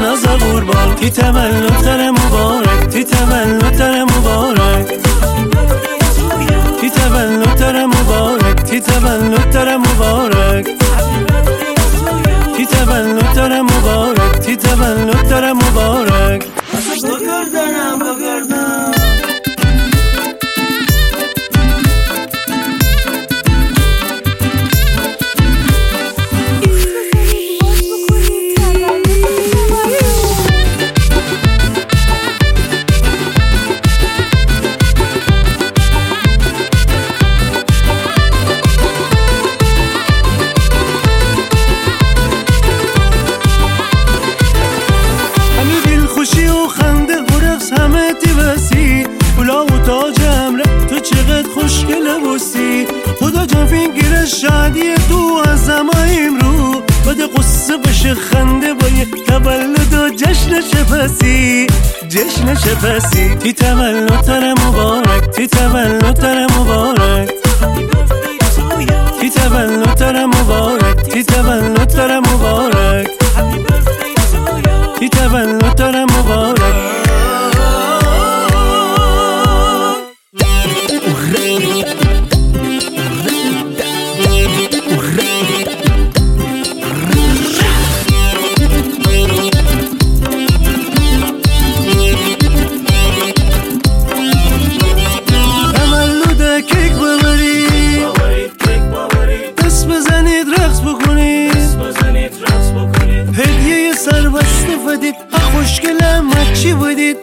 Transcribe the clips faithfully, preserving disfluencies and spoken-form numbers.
ناز قربان تی تولد تر مبارک تی تولد تر مبارک تی تولد تر مبارک تی تولد تر مبارک تی تولد تر مبارک تی تولد تر مبارک بگردنم بگردنم خدا جان فکر شادی تو از زمایم رو بده قصه بشه خنده با یه تولد و جشن شپسی جشن شپسی تی تولد تر مبارک تی تولد تر مبارک تی تولد تر مبارک تی تولد تر مبارک تی تولد تر مبارک هدیه سربسته بدید خوشگلم چی بدید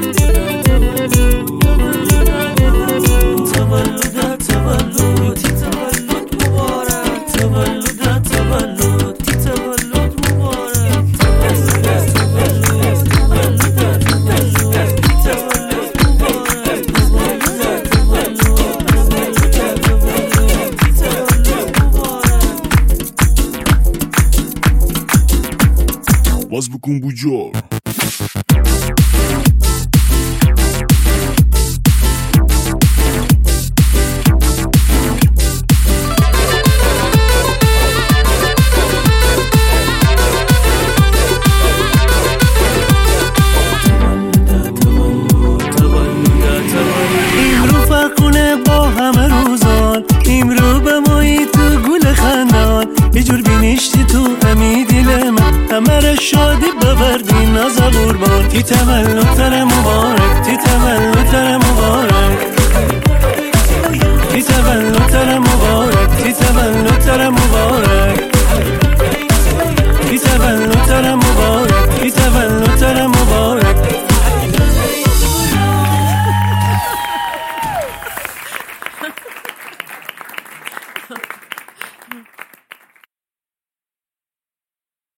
تولد تولد تی تولد مبارک تولد تولد تی تولد مبارک باز بکن بوجار امرو فرق کنه با همه روزان امرو به مایی تو گل خندان یه جور بینشتی تو همی دل من همه را شادی ببردی ناز قربان تی تولد تر مبارک تی تولد تر مبارک